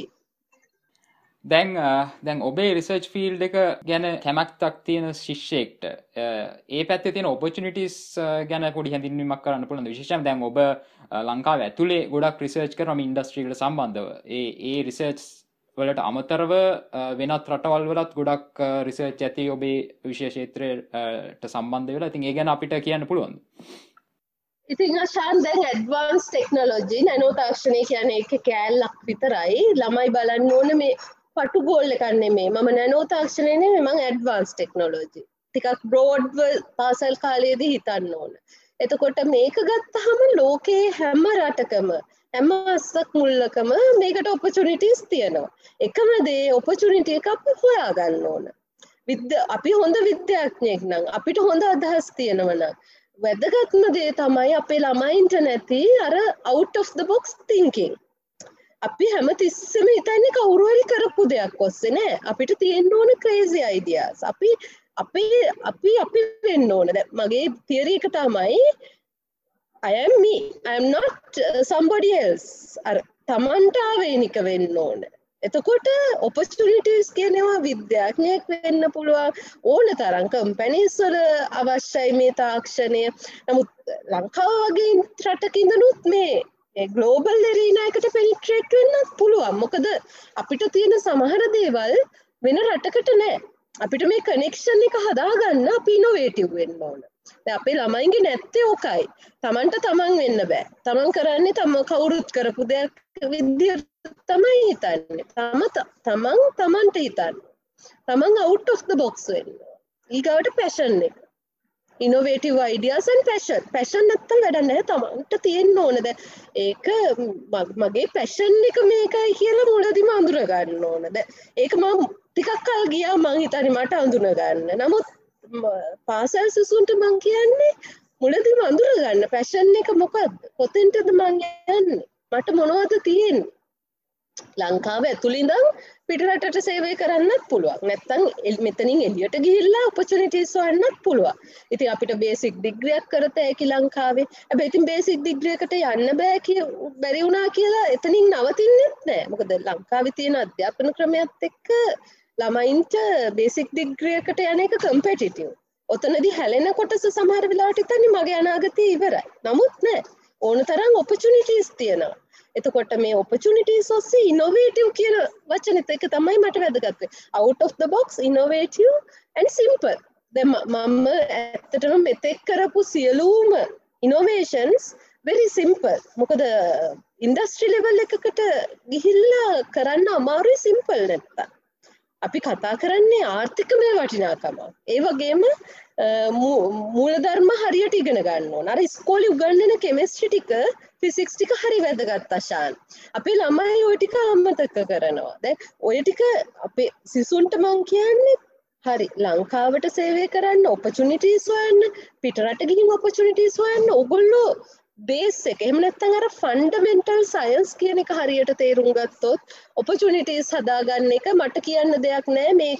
[SPEAKER 2] දැන් ඔබේ රිසර්ච් ෆීල්ඩ් එක ගැන කැමැත්තක් තියෙන ශිෂ්‍යයෙක්ට ඒ පැත්තේ තියෙන ඔපචුනිටිස් ගැන පොඩි හැඳින්වීමක් කරන්න පුළුවන්. විශේෂයෙන් දැන් ඔබ ලංකාවේ ඇතුලේ ගොඩක් රිසර්ච් කරනවා මේ ඉන්ඩස්ට්‍රි වලට සම්බන්ධව. ඒ රිසර්ච් වලට අමතරව වෙනත් රටවල් වලත් ගොඩක් රිසර්ච් ඇති ඔබේ විශේෂ ක්ෂේත්‍රයට සම්බන්ධ වෙලා. ඉතින් ඒ ගැන අපිට කියන්න පුළුවන්ද?
[SPEAKER 3] ඉතින් අශාන් දැන් ඇඩ්වාන්ස් ටෙක්නොලොජි නැනෝ තාක්ෂණය කියන්නේ ඒක කෑල්ලක් විතරයි. ළමයි බලන්න ඕනේ මේ පටු ගෝල් එකක් නෙමෙයි. මම නැනෝ තාක්ෂණය නෙමෙයි මම ඇඩ්වාන්ස් ටෙක්නොලොජි. ටිකක් බ්‍රෝඩ්ව පාසල් කාලයේදී හිතන්න ඕන. එතකොට මේක ගත්තහම ලෝකේ හැම රටකම හැම අස්සක් මුල්ලකම මේකට ඔපචුනිටිස් තියෙනවා. එකම දේ ඔපචුනිටි එක අපි හොයාගන්න ඕන. අපි හොඳ විද්‍යාඥයෙක් නම් අපිට හොඳ අදහස් තියෙනවා නම් වැදගත්ම දේ තමයි අපේ ළමයින්ට නැති අර out of the box thinking. අපි හැමතිස්සෙම හිතන්නේ කවුරු හරි කරපු දෙයක් ඔස්සේ නෑ. අපිට තියෙන්න ඕන crazy ideas. අපි වෙන්න ඕන. දැන් මගේ theory එක තමයි I am me. I am not somebody else. අර තමන්ට ආවේනික වෙන්න ඕන. එතකොට opportunities කියනවා විද්‍යාඥයෙක් වෙන්න පුළුවන් ඕන තරම් කම්පැනිස් වල අවශ්‍යයි මේ තාක්ෂණය. නමුත් ලංකාව වගේ රටක ඉඳනුත් මේ ග්ලෝබල් එරීනා එකට පෙනිට්‍රේට් වෙන්නත් පුළුවන්. මොකද අපිට තියෙන සමහර දේවල් වෙන රටකට නැහැ. අපිට මේ කනෙක්ෂන් එක හදාගන්න අපි ඉනෝවේටිව් වෙන්න ඕන. දැන් අපේ ළමයින්ගේ නැත්තේ ඕකයි. Tamanට Taman වෙන්න බෑ. Taman කරන්නේ තම කවුරුත් කරපු දෙයක් විදියට තමයි හිතන්නේ. Tamanට හිතන්නේ. Taman out of the box වෙන්න. ඊගාවට passion එක. innovative ideas and passion නැත්තම් වැඩක් නැහැ. Tamanට තියෙන්න ඕන. දැන් ඒක මගේ passion එක මේකයි කියලා මුලදිම අඳුර ගන්න ඕන. දැන් ඒක මම ටිකක් කල් ගියා මං හිතන්නේ මට අඳුන ගන්න. නමුත් පාසල් සිසුන්ට මං කියන්නේ මුලදිම අඳුර ගන්න passion එක මොකද්ද? කොතෙන්ටද මං යන්නේ? මට මොනවද තියෙන්නේ? ලංකාව ඇතුළේ ඉඳන් පිටරටට සේවය කරන්නත් පුළුවන්. නැත්තම් මෙතනින් එළියට ගිහිල්ලා opportunities හොයන්නත් පුළුවන්. ඉතින් අපිට basic degree එකක් කරත හැකි ලංකාවේ. හැබැයි ඉතින් basic degree එකට යන්න බැරි වුණා කියලා එතනින් නවතින්නෙත් නෑ. මොකද ලංකාවේ තියෙන අධ්‍යාපන ක්‍රමයත් එක්ක ළමයින්ට basic degree එකට යන එක competitive. ඔතනදී හැලෙන කොටස සමහර වෙලාවට හිතන්නේ මගේ අනාගතය ඉවරයි. නමුත් නෑ. ඕන තරම් opportunities තියෙනවා. එතකොට මේ opportunities ඔස්සේ innovative කියන වචනෙත් එක තමයි මට වැදගත් වෙන්නේ. out of the box, innovative and simple. දැන් මම ඇත්තටම මෙතෙක් කරපු සියලුම innovations very simple. මොකද industry level එකකට ගිහිල්ලා කරන්න අමාරුයි simple නැත්තම්. අපි කතා කරන්නේ ආර්ථිකමය වටිනාකම. ඒ වගේම මූලධර්ම හරියට ඉගෙන ගන්න ඕන. අර ඉස්කෝලේ උගන්වන කෙමිස්ට්‍රි ටික, ෆිසික්ස් ටික හරි වැදගත් අශාන්. අපේ ළමයි ওই ටික අමතක කරනවා. දැන් ওই ටික අපේ සිසුන්ට මං කියන්නේ හරි ලංකාවට සේවය කරන්න opportunities හොයන්න, පිටරට ගිහින් opportunities හොයන්න ඕගොල්ලෝ බේස් එක එහෙම නැත්නම් අර ෆන්ඩමෙන්ටල් සයන්ස් කියන එක හරියට තේරුම් ගත්තොත් opportunities හදාගන්න එක මට කියන්න දෙයක් නැහැ මේක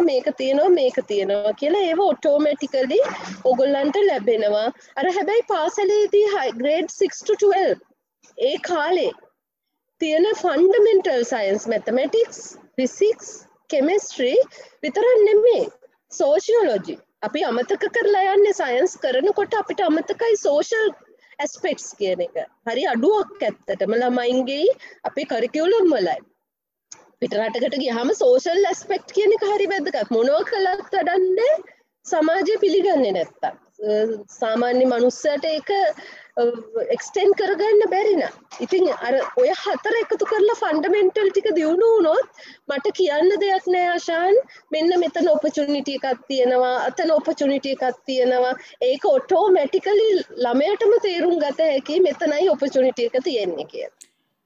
[SPEAKER 3] තියෙනවා කියලා ඒව ඔටෝමැටිකලි ඕගොල්ලන්ට ලැබෙනවා. අර හැබැයි පාසලේදී grade 6 to 12 ඒ කාලේ තියෙන fundamental science mathematics, physics, chemistry විතරක් නෙමෙයි sociology අපි අමතක කරලා යන්නේ සයන්ස් කරනකොට අපිට අමතකයි social aspects කියන එක. හරි අඩුවක් ඇත්තටම ළමයින්ගේ අපේ කරිකියුලම් වලයි. පිටරටකට ගියාම social aspect කියන එක හරි වැදගත්. මොනවා කළත් වැඩන්නේ සමාජය පිළිගන්නේ නැත්තම්. සාමාන්‍ය මනුස්සයට ඒක එක්ස්ටෙන්ඩ් කරගන්න බැරි නා. ඉතින් අර ඔය හතර එකතු කරලා ෆන්ඩමෙන්ටල් ටික දියුණු වුණොත් මට කියන්න දෙයක් නෑ අශාන්. මෙන්න මෙතන opportunity එකක් තියෙනවා, අතන opportunity එකක් තියෙනවා. ඒක ඔටෝමැටිකලි ළමයටම තේරුම් ගත හැකි මෙතනයි opportunity එක තියෙන්නේ කියලා.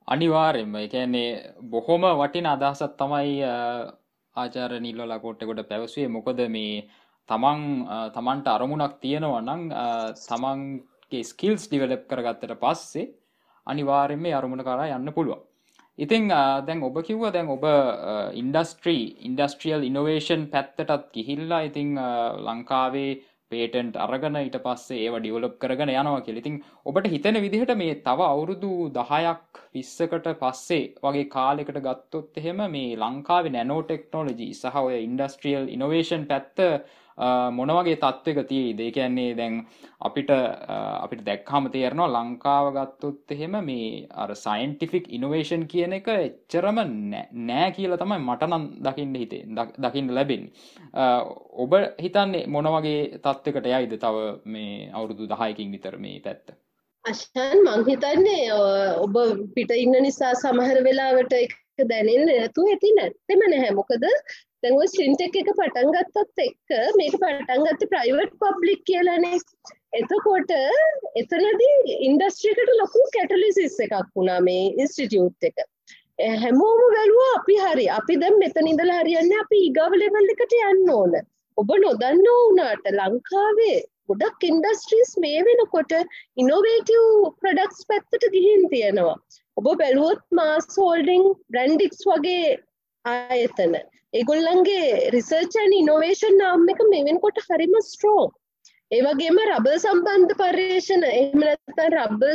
[SPEAKER 2] අනිවාර්යෙන්ම ඒ කියන්නේ බොහොම වටින අදහසක් තමයි ආචාර්ය නිල්වලා කොට්ටේගොඩ පැවසුවේ. මොකද මේ තමන්ට අරමුණක් තියෙනවා නම් තමන්ගේ ස්කිල්ස් ඩිවෙලොප් කරගත්තට පස්සේ අනිවාර්යෙන්ම මේ අරමුණ කරා යන්න පුළුවන්. ඉතින් දැන් ඔබ කිව්වා දැන් ඔබ ඉන්ඩස්ට්‍රියල් ඉනෝවේෂන් පැත්තටත් ගිහිල්ලා ඉතින් ලංකාවේ පේටන්ට් අරගෙන ඊට පස්සේ ඒවා ඩිවලොප් කරගෙන යනවා කියලා. ඉතින් ඔබට හිතෙන විදිහට මේ තව අවුරුදු 10ක් 20කට පස්සේ වගේ කාලයකට ගත්තොත් එහෙම මේ ලංකාවේ නැනෝ ටෙක්නොලොජි සහ ඔය ඉන්ඩස්ට්‍රියල් ඉනෝවේෂන් පැත්ත මොන වගේ තත්ත්වයක තියෙයිද? ඒ කියන්නේ දැන් අපිට දැක්කම තේරෙනවා ලංකාව ගත්තොත් එහෙම මේ අර සයන්ටිෆික් ඉනෝවේෂන් කියන එක එච්චරම නෑ කියලා තමයි මට නම් දකින්න ලැබෙන්නේ. ඔබ හිතන්නේ මොන වගේ තත්ත්වයකට යයිද තව මේ අවුරුදු 10කින් විතර මේ පැත්ත?
[SPEAKER 3] අශාන් මං හිතන්නේ ඔබ පිට ඉන්න නිසා සමහර වෙලාවට ඒක දැනෙන්නේ නැතුව ඇති නැත්තෙම නැහැ. මොකද දැන් ඔය සින්ටෙක් එක පටන් ගත්තත් එක්ක මේක පටන් ගත්තේ ප්‍රයිවට් පබ්ලික් කියලානේ. එතකොට එතනදී ඉන්ඩස්ට්‍රි එකට ලොකු කැටලිසිස් එකක් වුණා මේ ඉන්ස්ටිටියුට් එක. හැමෝම වැළුවා අපි දැන් මෙතන ඉඳලා හරියන්නේ අපි ඊගාව ලෙවල් එකට යන්න ඕන. ඔබ නොදන්නෝ වුණාට ලංකාවේ ගොඩක් ඉන්ඩස්ට්‍රීස් මේ වෙනකොට ඉනෝවේටිව් ප්‍රොඩක්ට්ස් පැත්තට ගිහින් තියෙනවා. ඔබ බැලුවොත් මාස් හෝල්ඩින් බ්‍රැන්ඩික්ස් වගේ ආයතන ඒගොල්ලන්ගේ රිසර්ච් ඇන්ඩ් ඉනෝවේෂන් නාම එක මේ වෙනකොට හරිම ස්ට්‍රෝං. ඒ වගේම රබර් සම්බන්ධ පර්යේෂණ එහෙම නැත්නම් රබර්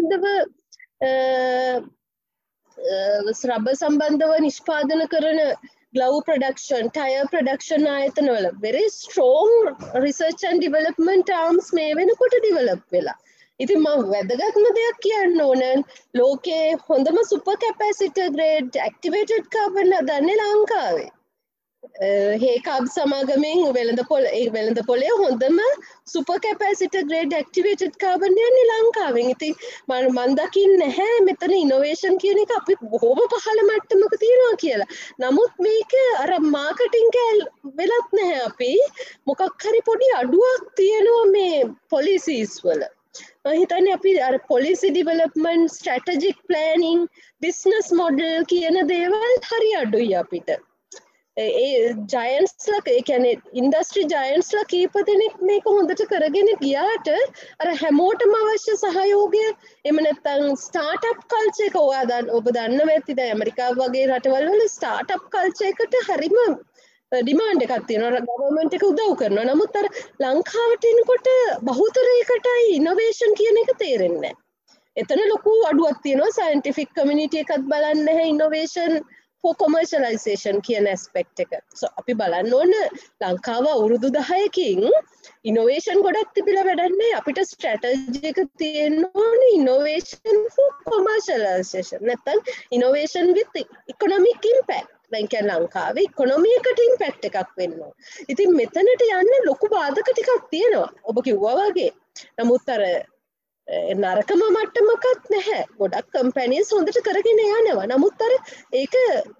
[SPEAKER 3] සම්බන්ධව නිෂ්පාදන කරන ග්ලව් ප්‍රොඩක්ෂන්, ටයර් ප්‍රොඩක්ෂන් ආයතනවල very strong research and development arms මේ වෙනකොට develop වෙලා. ඉතින් මම වැදගත්ම දෙයක් කියන්න ඕන ලෝකයේ හොඳම super capacitor grade activated carbon හදන්නේ ලංකාවේ. හේකාබ් සමාගමෙන් වෙළඳ පොලේ හොඳම super capacitor grade activated carbon යන්නේ ලංකාවෙන්. ඉතින් මම දකින්නේ නැහැ මෙතන ඉනෝවේෂන් කියන එක අපි බොහොම පහළ මට්ටමක තියනවා කියලා. නමුත් මේක අර මාකටිං වෙලත් නැහැ. අපි මොකක් හරි පොඩි අඩුවක් තියෙනවා මේ පොලිසිස් වල. මම හිතන්නේ අපි අර policy development, strategic planning, business model කියන දේවල් හරි අඩුයි අපිට. ඒ ජයන්ට්ස්ලා ඒ කියන්නේ ඉන්ඩස්ට්‍රි ජයන්ට්ස්ලා කීප දෙනෙක් මේක හොඳට කරගෙන ගියාට අර හැමෝටම අවශ්‍ය සහයෝගය එහෙම නැත්නම් ස්ටාර්ට්අප් කල්චර් එක ඔබ දන්නවා ඇති දැන් ඇමරිකාව වගේ රටවල් වල ස්ටාර්ට්අප් කල්චර් එකට හරිම ඩිමාන්ඩ් එකක් තියෙනවා. ගවර්න්මන්ට් එක උදව් කරනවා. නමුත් අර ලංකාවට එනකොට බහුතරයකටයි ඉනෝවේෂන් කියන එක තේරෙන්නේ නැහැ. එතන ලොකු අඩුවක් තියෙනවා. සයන්ටිෆික් කමියුනිටි එකත් බලන්නේ නැහැ ඉනෝවේෂන් for commercialization කියන aspect එක. So අපි බලන්න ඕන ලංකාව අවුරුදු 10කින් ඉනෝවේෂන් ගොඩක් තිබිලා වැඩක් නැහැ. අපිට ස්ට්‍රැටජි එක තියෙන්න ඕනේ innovation for commercialization. නැත්නම් innovation with economic impact. දැන් කියන්නේ ලංකාවේ ඉකොනොමි එකට ඉම්පැක්ට් එකක් වෙන්න ඕන. ඉතින් මෙතනට යන්න ලොකු බාධක ටිකක් තියෙනවා. ඔබ කිව්වා වගේ. නමුත් අර නරකම මට්ටමකත් නැහැ. ගොඩක් කම්පැනිස් හොඳට කරගෙන යනවා. නමුත් අර ඒක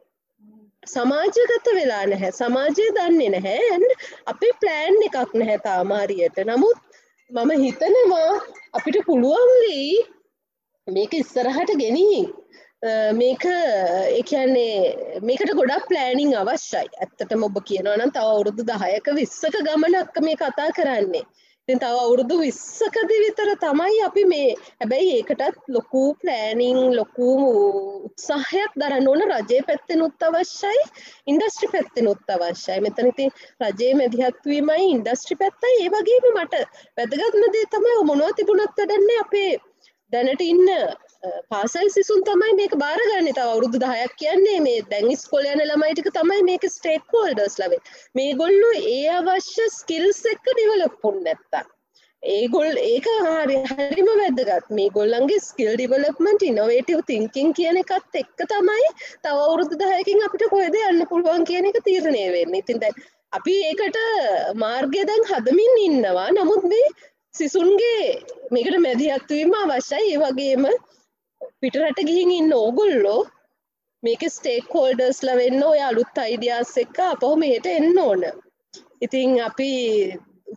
[SPEAKER 3] සමාජගත වෙලා නැහැ. සමාජය දන්නේ නැහැ. අපේ ප්ලෑන් එකක් නැහැ තාම හරියට. නමුත් මම හිතනවා අපිට පුළුවන් වෙයි මේක ඉස්සරහට ගෙනිහින් මේක ඒ කියන්නේ මේකට ගොඩක් ප්ලෑනින් අවශ්‍යයි. ඇත්තටම ඔබ කියනවා නම් තව අවුරුදු 10ක 20ක ගමනක් මේ කතා කරන්නේ. ඉතින් තව අවුරුදු 20කදී විතර තමයි අපි මේ හැබැයි ඒකටත් ලොකු ප්ලෑනින් ලොකු උත්සාහයක් දරන්න ඕන. රජයේ පැත්තෙනුත් අවශ්‍යයි, ඉන්ඩස්ට්‍රි පැත්තෙනුත් අවශ්‍යයි. මෙතන ඉතින් රජයේ මැදිහත් වීමයි ඉන්ඩස්ට්‍රි පැත්තයි ඒ වගේම මට වැදගත්ම දේ තමයි මොනවද තිබුණත් වැඩන්නේ අපේ දැනට ඉන්න පාසල් සිසුන් තමයි මේක බාරගන්නේ. තව අවුරුදු 10ක් කියන්නේ මේ දැන් ඉස්කෝලේ යන ළමයි ටික තමයි මේක ස්ටේක් හෝල්ඩර්ස්ලා වෙන්නේ. මේගොල්ලෝ ඒ අවශ්‍ය ස්කිල්ස් එක ඩෙවලොප් වුනේ නැත්තම් ඒක හරිම වැදගත්. මේගොල්ලන්ගේ ස්කිල් ඩෙවලොප්මන්ට් ඉනෝවේටිව් තින්කින් කියන එකත් එක්ක තමයි තව අවුරුදු 10කින් අපිට කොහෙද යන්න පුළුවන් කියන එක තීරණය වෙන්නේ. ඉතින් දැන් අපි ඒකට මාර්ගය දැන් හදමින් ඉන්නවා. නමුත් මේ සිසුන්ගේ මේකට මැදිහත් වීම අවශ්‍යයි. ඒ වගේම පිටරට ගිහින් ඉන්න ඕගොල්ලෝ මේක ස්ටේක් හෝල්ඩර්ස්ලා වෙන්න ඔය අලුත් අයිඩියාස් එක්ක අපහු මෙහෙට එන්න ඕන. ඉතින් අපි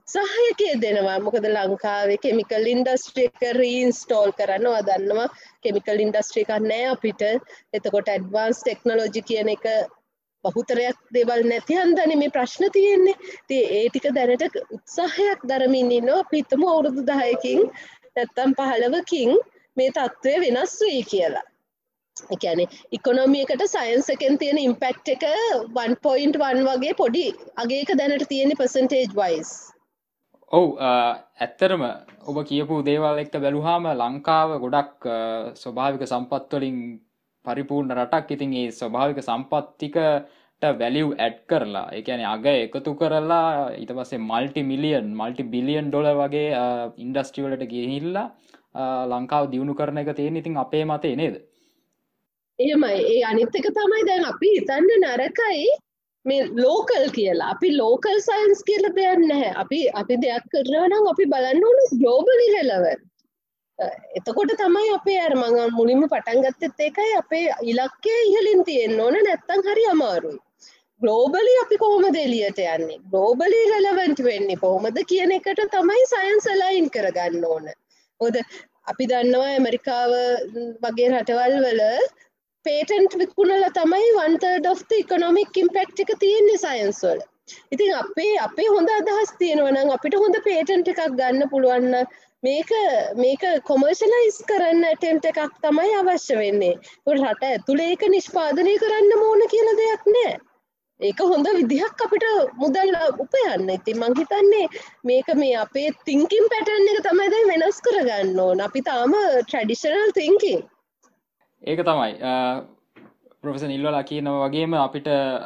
[SPEAKER 3] උත්සාහයක දෙනවා. මොකද ලංකාවේ කෙමිකල් ඉන්ඩස්ට්‍රි එක රීඉන්ස්ටෝල් කරනවා. දන්නවා කෙමිකල් ඉන්ඩස්ට්‍රි එකක් නැහැ අපිට. එතකොට ඇඩ්වාන්ස් ටෙක්නොලොජි කියන එක බහුතරයක් දේවල් නැති හන්දනේ මේ ප්‍රශ්න තියෙන්නේ. ඉතින් ඒ ටික දැනට උත්සාහයක් දරමින් ඉන්නවා. අපි හිතමු අවුරුදු 10කින් නැත්තම් 15කින් මේ තත්ත්වය වෙනස් වෙයි කියලා. ඒ කියන්නේ ඉකොනොමි එකට සයන්ස් එකෙන් තියෙන ඉම්පැක්ට් එක 1.1 වගේ පොඩි අගයක දැනට තියෙන percentage wise.
[SPEAKER 2] ඔව් ඇත්තරම ඔබ කියපු දේවල් එක්ක බැලුවාම ලංකාව ගොඩක් ස්වභාවික සම්පත් වලින් පරිපූර්ණ රටක්. ඉතින් ඒ ස්වභාවික සම්පත් ටිකට වැලියු ඇඩ් කරලා ඒ කියන්නේ අග එකතු කරලා ඊට පස්සේ මල්ටි බිලියන් ඩොලර් වගේ ඉන්ඩස්ට්‍රි වලට ගිහිල්ලා ලංකාව දියුණු කරන එක තියෙන. ඉතින් අපේ මතේ නේද?
[SPEAKER 3] එහෙමයි. ඒ අනිත් එක තමයි දැන් අපි හිතන්නේ නරකයි මේ ලෝකල් කියලා. අපි ලෝකල් සයන්ස් කියලා දෙයක් නැහැ. අපි දෙයක් කරනවා නම් අපි බලන්න ඕනේ ග්ලෝබලි රෙලෙවන්ට්. එතකොට තමයි අපේ අර මම මුලින්ම පටන් ගත්තෙත් ඒකයි අපේ ඉලක්කය ඉහළින් තියෙන්න ඕන නැත්තම් හරි අමාරුයි. ග්ලෝබලි අපි කොහොමද එළියට යන්නේ? ග්ලෝබලි රෙලෙවන්ට් වෙන්නේ කොහොමද කියන එකට තමයි සයන්ස් අලයින් කරගන්න ඕන. මොකද අපි දන්නවා ඇමරිකාව වගේ රටවල් වල පේටන්ට් විකුණලා තමයි 1/3 of the economic impact එක තියෙන්නේ සයන්ස් වල. ඉතින් අපේ හොඳ අදහස් තියෙනවා නම් අපිට හොඳ පේටන්ට් එකක් ගන්න පුළුවන් නම් මේක කොමර්ෂලයිස් කරන්න ඇටෙම්ට් එකක් තමයි අවශ්‍ය වෙන්නේ. ඒකට රට ඇතුලේ ඒක නිෂ්පාදනය කරන්න ඕන කියලා දෙයක් නැහැ. ඒක හොඳ විදිහක් අපිට මුදල් උපයන්න. ඉතින් මං හිතන්නේ මේක මේ අපේ thinking pattern එක තමයි දැන් වෙනස් කරගන්න ඕන. අපි තාම traditional thinking.
[SPEAKER 2] ඒක තමයි ප්‍රොෆෙසර් නිල්වලා කියනවා වගේම අපිට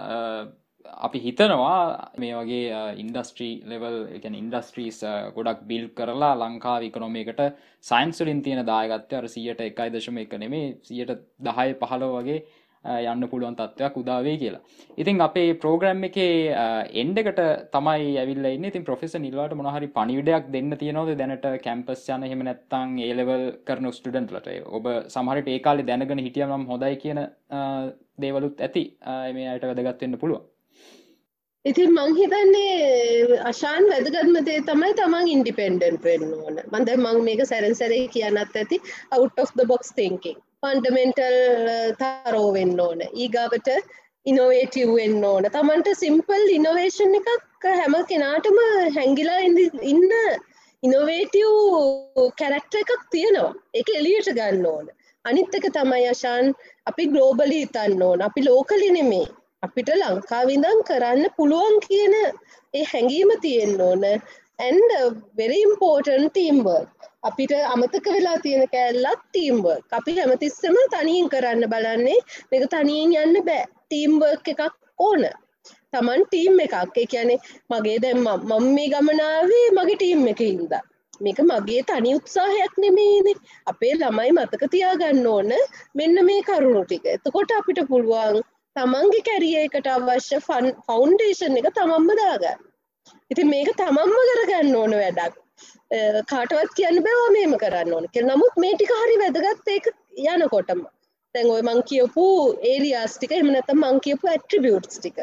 [SPEAKER 2] අපි හිතනවා මේ වගේ ඉන්ඩස්ට්‍රී ලෙවල් ඒ කියන්නේ ඉන්ඩස්ට්‍රීස් ගොඩක් බිල්ඩ් කරලා ලංකාවේ ඉකොනොමි එකට සයන්ස් වලින් තියෙන දායකත්වය අර 101.1 නෙමෙයි 10 15 වගේ යන්න පුළුවන් තත්ත්වයක් උදා වෙයි කියලා. ඉතින් අපේ ප්‍රෝග්‍රෑම් එකේ එන්ඩ් එකට තමයි ඇවිල්ලා ඉන්නේ. ඉතින් ප්‍රොෆෙසර් නිල්වාට මොනවා හරි පණිවිඩයක් දෙන්න තියෙනවද දැනට කැම්පස් යන එහෙම නැත්නම් A level කරන ස්ටුඩන්ට්ලට? ඔබ සමහර විට ඒ කාලේ දැනගෙන හිටියම නම් හොඳයි කියන දේවලුත් ඇති. මේ අයට වැදගත් වෙන්න පුළුවන්.
[SPEAKER 3] ඉතින් මං හිතන්නේ අශාන් වැදගත්ම දේ තමයි තමන් ඉන්ඩිපෙන්ඩන්ට් වෙන්න ඕන. මම මේක සැරෙන් සැරේ කියන්නත් ඇති out of the box thinking. Fundamental thorough වෙන්න ඕන. ඊගාවට ඉනොවේටිව් වෙන්න ඕන. තමන්ට සිම්පල් ඉනොවේෂන් එකක් හැම කෙනාටම හැංගිලා ඉන්න ඉනොවේටිව් කැරක්ටර් එකක් තියෙනවා. ඒක එළියට ගන්න ඕන. අනිත් එක තමයි අශාන් අපි ග්ලෝබලි හිතන්න ඕන. අපි ලෝකලි නෙමෙයි. අපිට ලංකාවේ ඉඳන් කරන්න පුළුවන් කියන ඒ හැඟීම තියෙන්න ඕන. and very important teamwork. අපිට අමතක වෙලා තියෙන කැලලක් teamwork. අපි හැමතිස්සෙම තනියෙන් කරන්න බලන්නේ. මේක තනියෙන් යන්න බෑ. teamwork එකක් ඕන. Taman team එකක්. ඒ කියන්නේ මගේ දැන් මම මේ ගමන ආවේ මගේ team එකේ ඉඳලා. මේක මගේ තනි උත්සාහයක් නෙමෙයිනේ. අපේ ළමයි මතක තියාගන්න ඕන මෙන්න මේ කරුණු ටික. එතකොට අපිට පුළුවන් තමන්ගේ කැරියර් එකට අවශ්‍ය ෆවුන්ඩේෂන් එක තමන්ම දාගන්න. ඉතින් මේක තමන්ම කරගන්න ඕන වැඩක්. කාටවත් කියන්න බෑ ඔය මේම කරන්න ඕන කියලා. නමුත් මේ ටික හරි වැදගත් ඒක යනකොටම. දැන් ඔය මං කියපු ඒරියාස් ටික එහෙම නැත්නම් මං කියපු ඇට්‍රිබියුට්ස් ටික.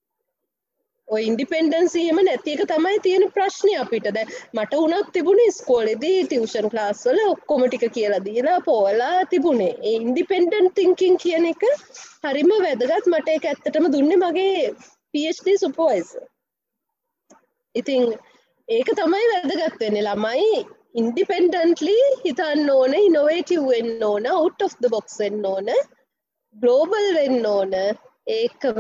[SPEAKER 3] ඔය ඉන්ඩිපෙන්ඩන්සි එහෙම නැති එක තමයි තියෙන ප්‍රශ්නේ අපිට. දැන් මට උනත් තිබුණේ ඉස්කෝලේදී ටියුෂන් ක්ලාස් වල ඔක්කොම ටික කියලා දීලා පොවලා තිබුණේ. ඒ ඉන්ඩිපෙන්ඩන්ට් තින්කින් කියන එක හරිම වැදගත්. මට ඒක ඇත්තටම දුන්නේ මගේ PhD සුපර්වයිසර්. ඉතින් ඒක තමයි වැදගත් වෙන්නේ. ළමයි ඉන්ඩිපෙන්ඩන්ට්ලි හිතන්න ඕන, ඉනොවේටිව් වෙන්න ඕන, out of the box වෙන්න ඕන, ග්ලෝබල් වෙන්න ඕන. ඒකම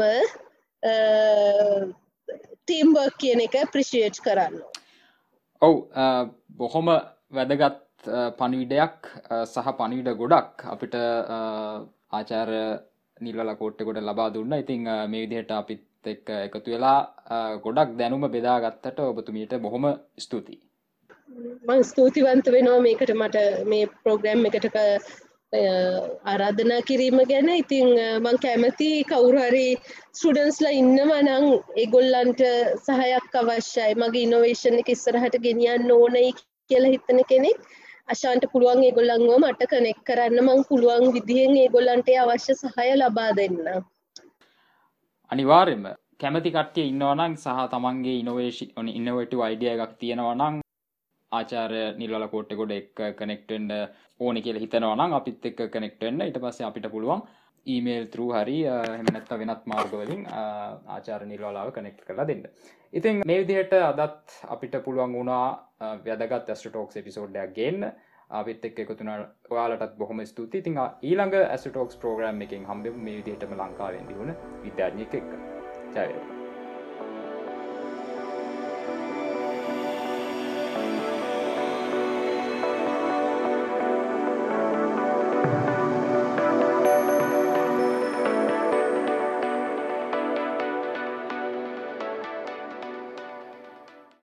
[SPEAKER 3] ටීම් වර්ක් කියන එක ඇප්‍රීෂিয়েට් කරන්න.
[SPEAKER 2] ඔව් බොහොම වැදගත් පණිවිඩයක් සහ පණිවිඩ ගොඩක් අපිට ආචාර්ය නිල්වලා කෝට්ටේකොට ලබා දුන්නා. ඉතින් මේ විදිහට අපිත් එක්ක එකතු වෙලා ගොඩක් දැනුම බෙදා ගත්තට ඔබතුමියට බොහොම ස්තුතියි.
[SPEAKER 3] මම ස්තුතිවන්ත වෙනවා මේකට මට මේ ප්‍රෝග්‍රෑම් එකට ආරාධනා කිරීම ගැන. ඉතින් මම කැමති කවුරු හරි ස්ටුඩන්ට්ස්ලා ඉන්නවා නම් ඒගොල්ලන්ට සහායක් අවශ්‍යයි. මගේ ඉනෝවේෂන් එක ඉස්සරහට ගෙනියන්න ඕනයි කියලා හිතන කෙනෙක් අශාන්ට පුළුවන් ඒගොල්ලන්ව මට කනෙක්ට් කරන්න. මම පුළුවන් විදිහෙන් ඒගොල්ලන්ට අවශ්‍ය සහාය ලබා දෙන්න.
[SPEAKER 2] අනිවාර්යයෙන්ම කැමති කට්ටිය ඉන්නවා නම් සහ තමන්ගේ ඉනෝවේටිව් අයිඩියා එකක් තියෙනවා නම් ආචාර්ය නිල්වල කෝට්ටේගොඩ එක්ක කනෙක්ට් වෙන්න ඕනේ කියලා හිතනවා නම් අපිත් එක්ක කනෙක්ට් වෙන්න. ඊට පස්සේ අපිට පුළුවන් ඊමේල් through හරි එහෙම නැත්නම් වෙනත් මාර්ග වලින් ආචාර්ය නිල්වලාව කනෙක්ට් කරලා දෙන්න. ඉතින් මේ විදිහට අදත් අපිට පුළුවන් වුණා වැදගත් Astro Talks එපිසෝඩ් එකක් ගේන්න. අපිත් එක්ක එකතු වුණා. ඔයාලටත් බොහොම ස්තුතියි. ඉතින් ඊළඟ Astro Talks ප්‍රෝග්‍රෑම් එකෙන් හම්බෙමු මේ විදිහටම ලංකාවෙන් දිනුන විද්‍යාඥයෙක් එක්ක. ජය වේවා.